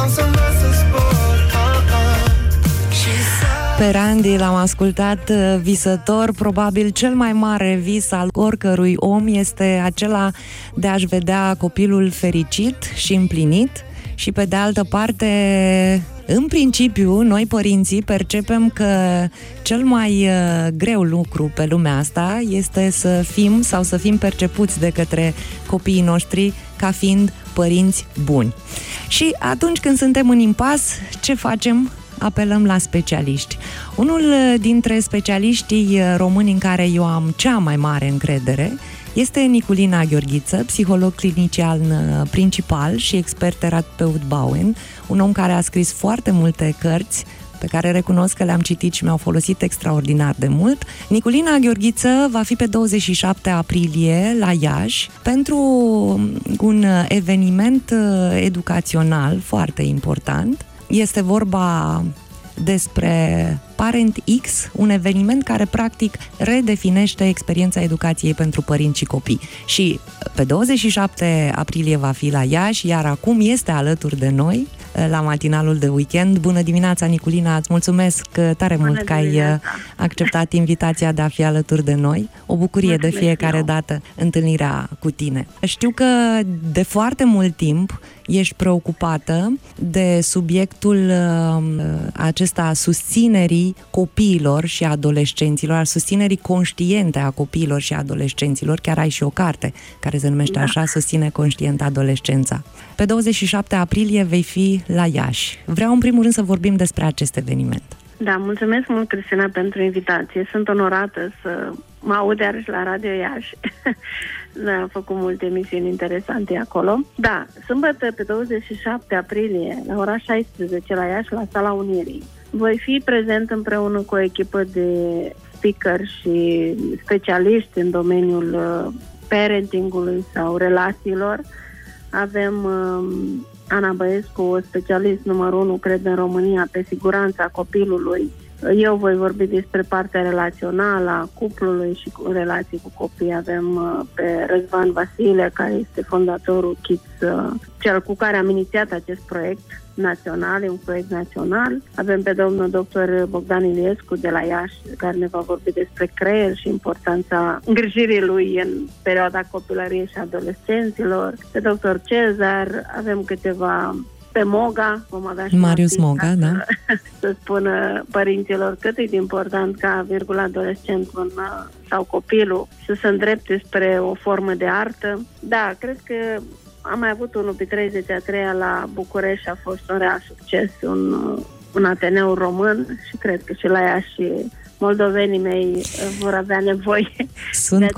Pe Randy l-am ascultat visător. Probabil cel mai mare vis al oricărui om este acela de a-și vedea copilul fericit și împlinit. Și pe de altă parte, în principiu, noi părinții percepem că cel mai greu lucru pe lumea asta este să fim sau să fim percepuți de către copiii noștri ca fiind părinți buni. Și atunci când suntem în impas, ce facem? Apelăm la specialiști. Unul dintre specialiștii români în care eu am cea mai mare încredere este Niculina Gheorghiță, psiholog clinician principal și expert terapeut Bowen, un om care a scris foarte multe cărți pe care recunosc că le-am citit și mi-au folosit extraordinar de mult. Niculina Gheorghiță va fi pe 27 aprilie la Iași pentru un eveniment educațional foarte important. Este vorba despre Parent X, un eveniment care practic redefinește experiența educației pentru părinți și copii. Și pe 27 aprilie va fi la Iași, iar acum este alături de noi la matinalul de weekend. Bună dimineața, Niculina, îți mulțumesc tare mult că ai acceptat invitația de a fi alături de noi. O bucurie de fiecare dată întâlnirea cu tine. Știu că de foarte mult timp ești preocupată de subiectul acesta a susținerii copiilor și adolescenților, a susținerii conștiente a copiilor și adolescenților. Chiar ai și o carte care se numește așa, Susține conștient adolescența. Pe 27 aprilie vei fi la Iași. Vreau în primul rând să vorbim despre acest eveniment. Da, mulțumesc mult, Cristina, pentru invitație. Sunt onorată să mă aud iarăși la Radio Iași. Am făcut multe emisiuni interesante acolo. Da, sâmbătă pe 27 aprilie, la ora 16, la Iași, la Sala Unirii. Voi fi prezent împreună cu o echipă de speaker și specialiști în domeniul parentingului sau relațiilor. Avem Ana Băescu, o specialist numărul 1, cred, în România, pe siguranța copilului. Eu voi vorbi despre partea relațională a cuplului și cu relații cu copii. Avem pe Răzvan Vasile, care este fondatorul Kids, cel cu care am inițiat acest proiect național, e un proiect național. Avem pe domnul doctor Bogdan Iliescu de la Iași, care ne va vorbi despre creier și importanța îngrijirii lui în perioada copilăriei și adolescenților. Pe doctor Cezar, avem câteva pe Moga, vom avea și Marius Moga, da. Să spună părinților cât e de important ca adolescentul sau copilul să se îndrepte spre o formă de artă. Da, cred că am mai avut unul pe 33-a la București și a fost un real succes, un ateneu român și cred că și la ea și moldovenii mei vor avea nevoie. Sunt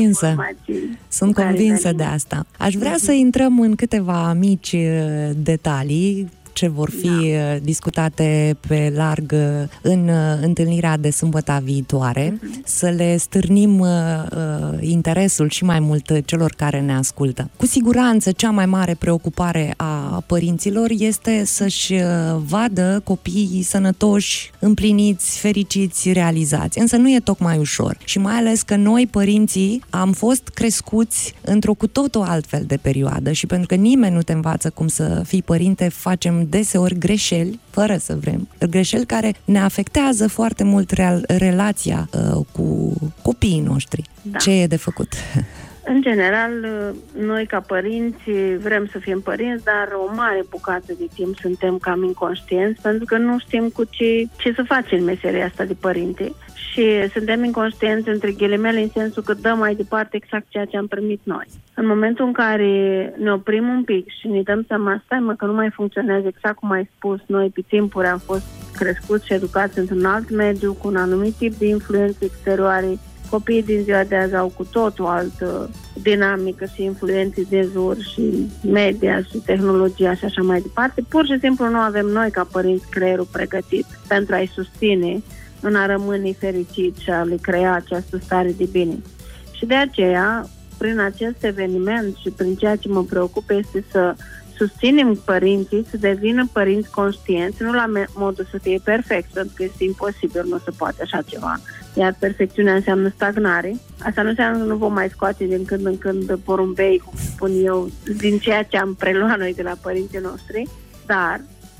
convinsă de asta. Aș vrea să intrăm în câteva mici detalii ce vor fi discutate pe larg în întâlnirea de sâmbătă viitoare, să le stârnim interesul și mai mult celor care ne ascultă. Cu siguranță, cea mai mare preocupare a părinților este să-și vadă copiii sănătoși, împliniți, fericiți, realizați. Însă nu e tocmai ușor. Și mai ales că noi, părinții, am fost crescuți într-o cu totul altfel de perioadă și pentru că nimeni nu te învață cum să fii părinte, facem deseori greșeli, fără să vrem, greșeli care ne afectează foarte mult relația cu copiii noștri. Da. Ce e de făcut? În general, noi ca părinți vrem să fim părinți, dar o mare bucată de timp suntem cam inconștienți pentru că nu știm cu ce să facem în meseria asta de părinte și suntem inconștienți între ghilimele în sensul că dăm mai departe exact ceea ce am primit noi. În momentul în care ne oprim un pic și ne dăm seama, stai mă, că nu mai funcționează exact cum ai spus, noi pe timpuri am fost crescuți și educați într-un alt mediu cu un anumit tip de influențe exterioare. Copiii din ziua de azi au cu totul altă dinamică și influențe de jur și media și tehnologia și așa mai departe. Pur și simplu nu avem noi ca părinți creierul pregătit pentru a-i susține în a rămâne fericit și a le crea această stare de bine. Și de aceea, prin acest eveniment și prin ceea ce mă preocupă este să susținem părinții să devină părinți conștienți, nu la modul să fie perfect, pentru că este imposibil, nu se poate așa ceva. Iar perfecțiunea înseamnă stagnare. Asta nu înseamnă că nu vom mai scoate din când în când porumbei, cum spun eu, din ceea ce am preluat noi de la părinții noștri, dar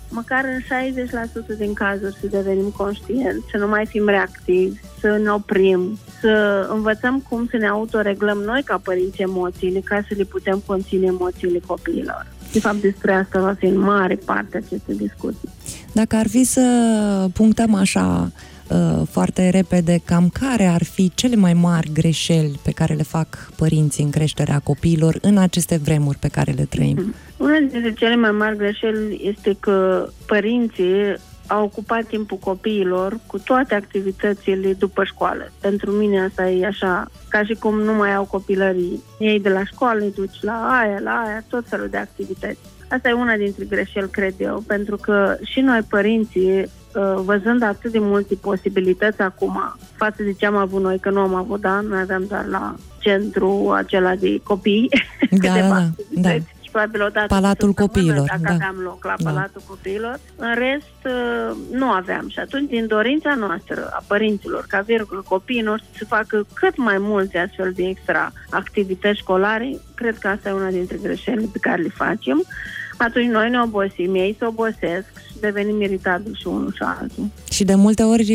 măcar în 60% din cazuri să devenim conștienți, să nu mai fim reactivi, să ne oprim, să învățăm cum să ne autoreglăm noi ca părinți emoțiile, ca să le putem conține emoțiile copiilor. De fapt, despre asta va fi în mare parte aceste discuții. Dacă ar fi să punctăm așa foarte repede, cam care ar fi cele mai mari greșeli pe care le fac părinții în creșterea copiilor în aceste vremuri pe care le trăim? Una dintre cele mai mari greșeli este că părinții au ocupat timpul copiilor cu toate activitățile după școală. Pentru mine asta e așa, ca și cum nu mai au copilării. Ei de la școală îi duci la aia, tot felul de activități. Asta e una dintre greșeli, cred eu, pentru că și noi părinții, văzând atât de multe posibilități acum, față de ce am avut noi, că nu am avut, da, noi aveam doar la centru acela de copii, câteva activități. Probabil odată Palatul Copiilor. Dacă aveam loc la Palatul Copiilor. În rest, nu aveam. Și atunci, din dorința noastră, a părinților, ca copiii noștri să facă cât mai multe astfel de extra activități școlare, cred că asta e una dintre greșelile pe care le facem. Atunci noi ne obosim, ei se obosesc și devenim iritabili și unul și altul. Și de multe ori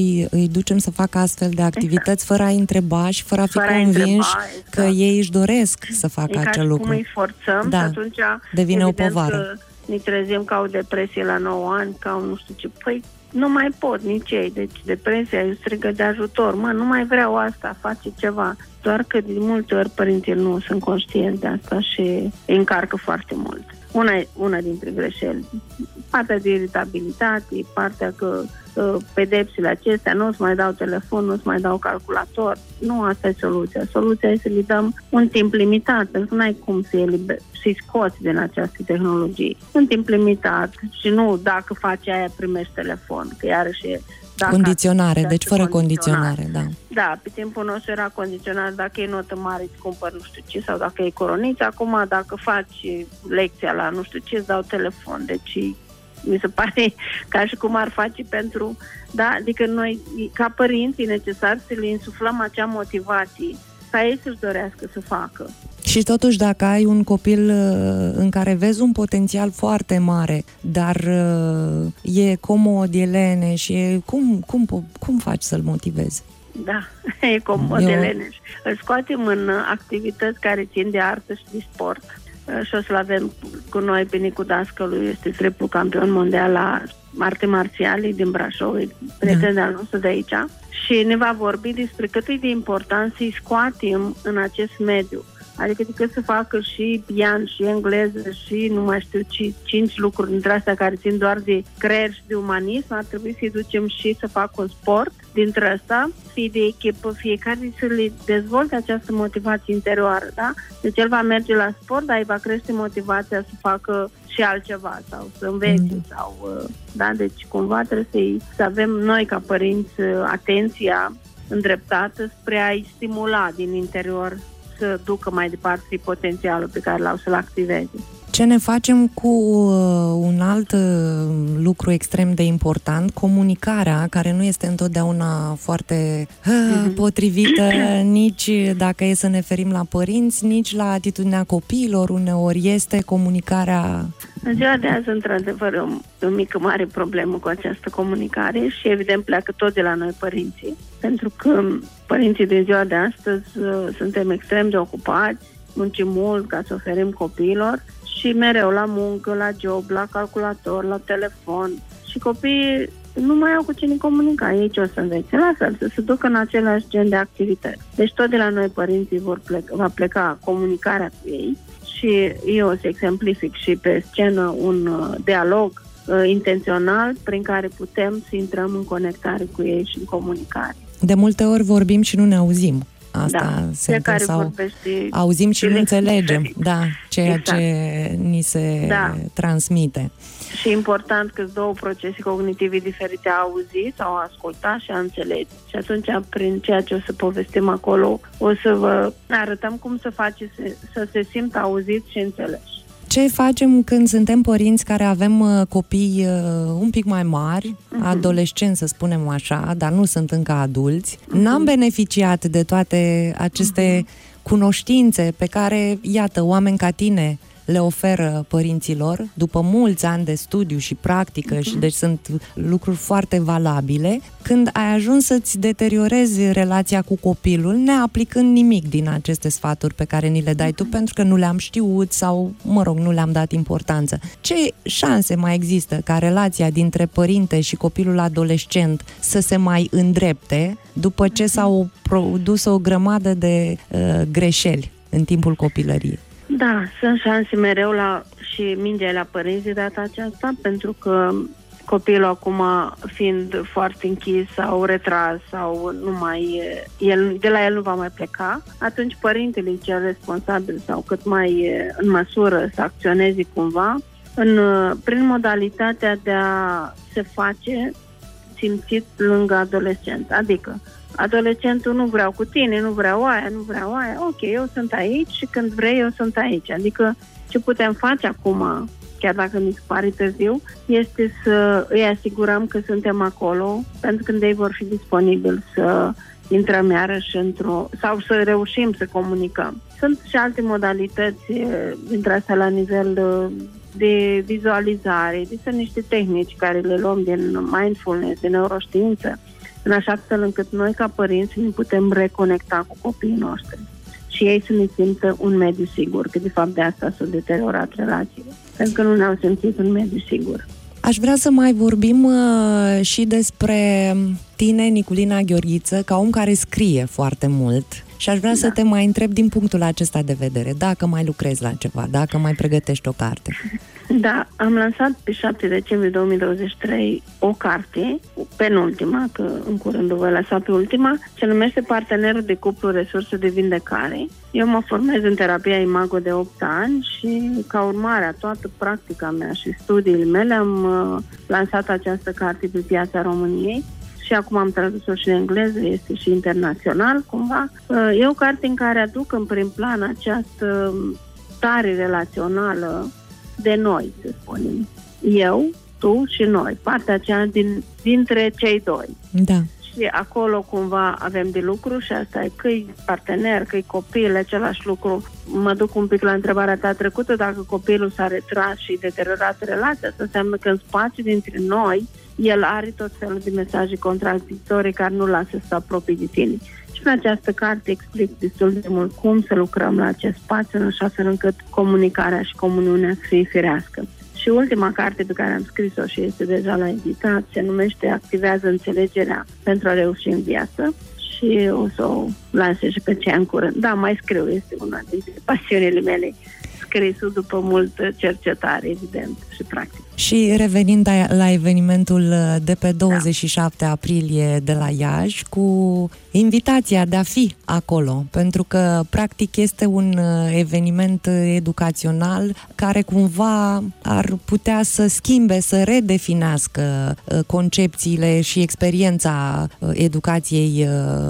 îi ducem să facă astfel de activități fără a întreba și fără a fi convinși că ei își doresc să facă acel lucru. Cum îi forțăm și atunci devine o povară. Ne trezim ca o depresie la 9 ani, ca un nu știu ce. Păi nu mai pot nici ei, deci depresia îi strigă de ajutor. Nu mai vreau asta, face ceva. Doar că de multe ori părinții nu sunt conștienți de asta și îi încarcă foarte mult. Una dintre greșeli. Partea de iritabilitate, partea că pedepsile acestea nu-ți mai dau telefon, nu-ți mai dau calculator. Nu asta e soluția. Soluția e să le dăm un timp limitat, pentru că n-ai cum să-i scoți din această tehnologie. Un timp limitat și nu dacă faci aia primești telefon, că iarăși e condiționare, deci fără condiționare, da. Da, pe timpul nostru era condiționat, dacă e notă mare îți cumpăr nu știu ce, sau dacă e coroniță. Acum dacă faci lecția la nu știu ce, îți dau telefon. Deci mi se pare ca și cum ar face pentru... Da, adică noi, ca părinți, e necesar să le insuflăm acea motivație ca ei să-și dorească să facă. Și totuși, dacă ai un copil în care vezi un potențial foarte mare, dar e comod, e leneș, cum faci să-l motivezi? Da, e comod, e leneș. Îl scoatem în activități care țin de artă și de sport. Și o să-l avem cu noi pe Nicu Dascălu, este triplu campion mondial la arte marțiale din Brașov, prieten al nostru de aici. Și ne va vorbi despre cât e de important să-i scoatem în acest mediu. Adică decât să facă și pian, și engleză, și nu mai știu ce, 5 lucruri dintre astea care țin doar de creier și de umanism, ar trebui să-i ducem și să facă un sport dintre ăsta, fie de echipă, fiecare să le dezvolte această motivație interioară, da? Deci el va merge la sport, dar îi va crește motivația să facă și altceva sau să învețe sau, da? Deci cumva trebuie să avem noi ca părinți atenția îndreptată spre a-i stimula din interior să ducă mai departe potențialul pe care l-au să-l activeze. Ce ne facem cu un alt lucru extrem de important, comunicarea, care nu este întotdeauna foarte potrivită, nici dacă e să ne ferim la părinți, nici la atitudinea copiilor. Uneori este comunicarea... În ziua de azi, într-adevăr, o mică mare problemă cu această comunicare și, evident, pleacă tot de la noi părinții, pentru că părinții din ziua de astăzi suntem extrem de ocupați, muncim mult ca să oferim copiilor și mereu la muncă, la job, la calculator, la telefon și copiii nu mai au cu cine comunica. Ei ce o să învețe? La fel, să se ducă în același gen de activități. Deci tot de la noi părinții va pleca comunicarea cu ei și eu o să exemplific și pe scenă un dialog intențional prin care putem să intrăm în conectare cu ei și în comunicare. De multe ori vorbim și nu ne auzim. Asta se întâmplă, sau auzim și nu înțelegem ceea ce ni se transmite. Și important că două procese cognitive diferite, a auzi sau a asculta și a înțelege. Și atunci, prin ceea ce o să povestim acolo, o să vă arătăm cum să faceți să se simtă auziți și înțeleși. Ce facem când suntem părinți care avem copii un pic mai mari, adolescenți, să spunem așa, dar nu sunt încă adulți? N-am beneficiat de toate aceste cunoștințe pe care, iată, oameni ca tine le oferă părinților după mulți ani de studiu și practică și deci sunt lucruri foarte valabile, când ai ajuns să-ți deteriorezi relația cu copilul neaplicând nimic din aceste sfaturi pe care ni le dai tu pentru că nu le-am știut sau, nu le-am dat importanță. Ce șanse mai există ca relația dintre părinte și copilul adolescent să se mai îndrepte după ce s-au produs o grămadă de greșeli în timpul copilăriei? Da, sunt șanse mereu și mingea la părinți de data aceasta, pentru că copilul acum, fiind foarte închis sau retras sau de la el nu va mai pleca, atunci părintele e cel responsabil sau cât mai în măsură să acționeze cumva prin modalitatea de a se face simțit lângă adolescent. Adică adolescentul nu vreau cu tine, nu vreau aia, ok, eu sunt aici și când vrei eu sunt aici. Adică ce putem face acum, chiar dacă mi se pare târziu, este să îi asigurăm că suntem acolo pentru când ei vor fi disponibili să intrăm iarăși sau să reușim să comunicăm. Sunt și alte modalități dintre astea la nivel de vizualizare, sunt niște tehnici care le luăm din mindfulness, din neuroștiință, în așa fel încât noi ca părinți ne putem reconecta cu copiii noștri și ei să ne simtă un mediu sigur, că de fapt de asta s-au deteriorat relațiile, pentru că nu ne-au simțit un mediu sigur. Aș vrea să mai vorbim și despre tine, Niculina Gheorghiță, ca om care scrie foarte mult. Și aș vrea să te mai întreb din punctul acesta de vedere, dacă mai lucrezi la ceva, dacă mai pregătești o carte. Da, am lansat pe 7 decembrie 2023 o carte, penultima, că în curând o voi lăsa pe ultima, se numește Partenerul de cuplu resurse de vindecare. Eu mă formez în terapia Imago de 8 ani și ca urmare a toată practica mea și studiile mele am lansat această carte pe piața României. Și acum am tradus-o și în engleză, este și internațional, cumva. E o carte în care aduc în prim plan această stare relațională de noi, să spunem. Eu, tu și noi, partea aceea dintre cei doi. Da. Și acolo cumva avem de lucru și asta e că-i partener, că-i copil, același lucru. Mă duc un pic la întrebarea ta trecută, dacă copilul s-a retras și deteriorat relația, asta înseamnă că în spațiu dintre noi el are tot felul de mesaje contradictorii care nu lasă să apropie de tine. Și în această carte explic destul de mult cum să lucrăm la acest spațiu, în așa fel încât comunicarea și comuniunea să fie firească. Și ultima carte pe care am scris-o și este deja la editat se numește Activează înțelegerea pentru a reuși în viață și o să o lansez și pe cea în curând. Da, mai scriu, este una dintre pasiunile mele, scrisul după multă cercetare, evident, și practic. Și revenind la evenimentul de pe 27 aprilie de la Iași, cu invitația de a fi acolo, pentru că practic este un eveniment educațional care cumva ar putea să schimbe, să redefinească concepțiile și experiența educației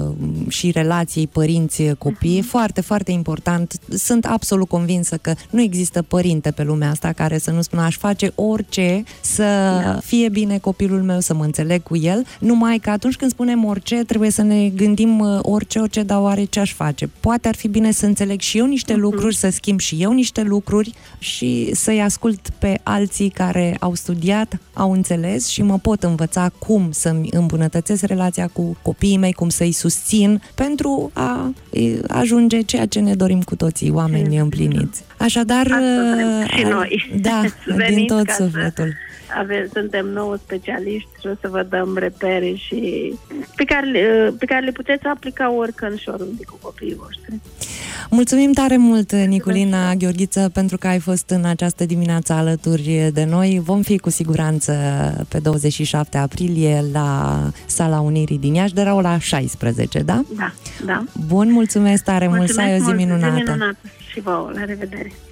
și relației părinți-copii. E foarte, foarte important. Sunt absolut convinsă că nu există părinte pe lumea asta care să nu spună aș face orice să fie bine copilul meu, să mă înțeleg cu el, numai că atunci când spunem orice, trebuie să ne gândim orice, dar oare ce aș face? Poate ar fi bine să înțeleg și eu niște lucruri, să schimb și eu niște lucruri și să-i ascult pe alții care au studiat, au înțeles și mă pot învăța cum să-mi îmbunătățesc relația cu copiii mei, cum să-i susțin pentru a ajunge ceea ce ne dorim cu toții, oameni împliniți. Așadar, și noi. Da, din tot sufletul. Suntem 9 specialiști și o să vă dăm repere și pe care le puteți aplica oricând și oriunde cu copiii voștri. Mulțumim tare mult, Niculina Gheorghiță, pentru că ai fost în această dimineață alături de noi. Vom fi cu siguranță pe 27 aprilie la Sala Unirii din Iași, de la ora 16, da? Da. Bun, mulțumesc tare mult, să ai o zi minunată. Și vouă, la revedere!